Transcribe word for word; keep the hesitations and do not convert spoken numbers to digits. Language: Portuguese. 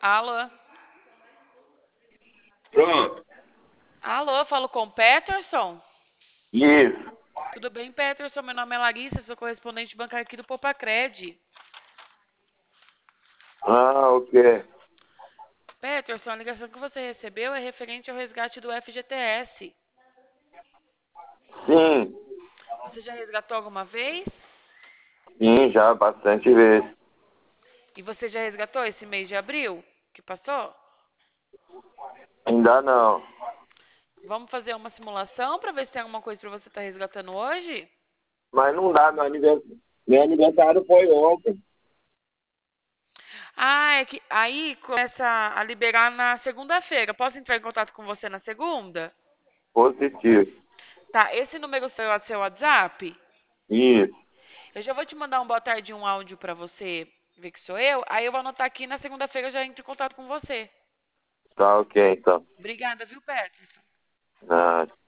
Alô? Pronto. Alô, falo com o Peterson? Isso. Tudo bem, Peterson? Meu nome é Larissa, sou correspondente bancário aqui do Popacred. Ah, o quê? Peterson, a ligação que você recebeu é referente ao resgate do F G T S. Sim, Você já resgatou alguma vez? sim, já bastante vezes. E você já resgatou esse mês de abril que passou? Ainda não. Vamos fazer uma simulação para ver se tem alguma coisa para você estar resgatando hoje? Mas não dá, meu aniversário. Meu aniversário foi ontem. Ah, é que aí começa a liberar na segunda-feira. Posso entrar em contato com você na segunda? Positivo. Tá, esse número seu é o seu WhatsApp? Isso. Eu já vou te mandar um boa tarde e um áudio pra você ver que sou eu. Aí eu vou anotar aqui na segunda-feira eu já entro em contato com você. Tá ok, então. Obrigada, viu, Peterson? Ah,